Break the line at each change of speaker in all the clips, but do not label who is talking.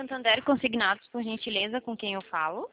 Santander Consignados, por gentileza, com quem eu falo?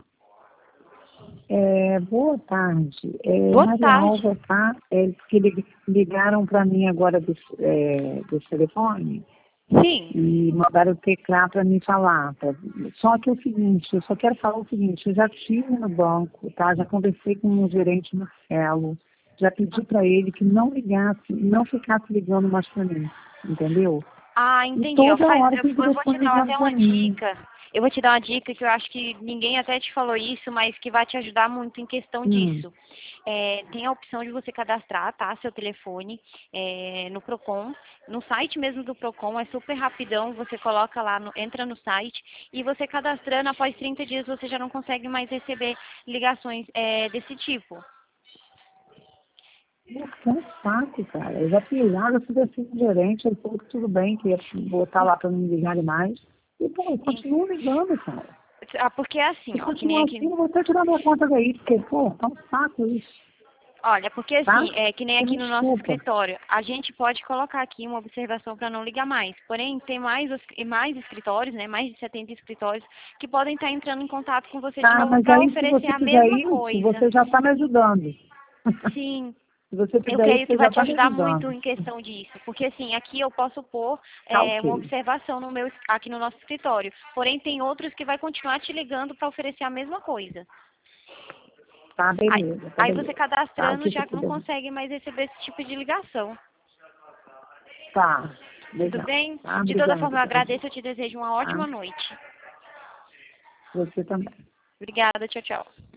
Boa tarde.
Boa
Maria
tarde.
Alva, tá? Que ligaram para mim agora desse telefone
Sim.
e mandaram o teclado para mim falar. Só que é o seguinte, eu só quero falar o seguinte, eu já estive no banco, tá? Já conversei com o gerente Marcelo, já pedi para ele que não ligasse, não ficasse ligando mais para mim, entendeu?
Ah,
E
entendi.
toda hora tem
Eu vou te
telefone
dar
ligando
até
para
uma
mim.
dica. Eu vou te dar uma dica que eu acho que ninguém até te falou isso, mas que vai te ajudar muito em questão disso. Tem a opção de você cadastrar, tá, seu telefone no Procon. No site mesmo do Procon, é super rapidão. Você coloca lá, entra no site e você cadastrando, após 30 dias você já não consegue mais receber ligações desse tipo.
Porque é um saco, cara. Eu já fiz lá, eu fui assim com o gerente, ele falou que tudo bem, que ia botar lá para não me ligarem mais. E, pô, eu continuo ligando, cara.
Porque é assim,
E
ó, que nem
continuo
aqui.
assim, eu vou até tirar minha conta daí, porque, pô, tá um saco isso,
Olha, porque
tá?
assim, que nem
Você
aqui
me
no nosso
desculpa.
escritório, a gente pode colocar aqui uma observação para não ligar mais. Porém, tem mais escritórios, né, mais de 70 escritórios, que podem estar entrando em contato com você de
Tá,
novo
mas
para
aí se
oferecer
você
a
fizer
mesma
isso,
coisa.
você já tá me ajudando.
Sim,
Se você
eu
fizer isso,
creio que
você
vai
já
te
tá me
ajudar muito
ajudando.
em questão disso. Porque assim, aqui eu posso pôr
Tá
uma
ok.
observação aqui no nosso escritório. Porém, tem outros que vai continuar te ligando para oferecer a mesma coisa.
Tá,
Aí,
beleza, tá
aí você
beleza. Tá, o
cadastrando
que você
já não
puder.
consegue mais receber esse tipo de ligação.
Tá,
Tudo
legal.
bem?
Tá,
De toda
obrigada,
forma, eu
tadinho.
agradeço. Eu te desejo uma
Tá?
ótima noite.
Você também.
Obrigada. Tchau, tchau.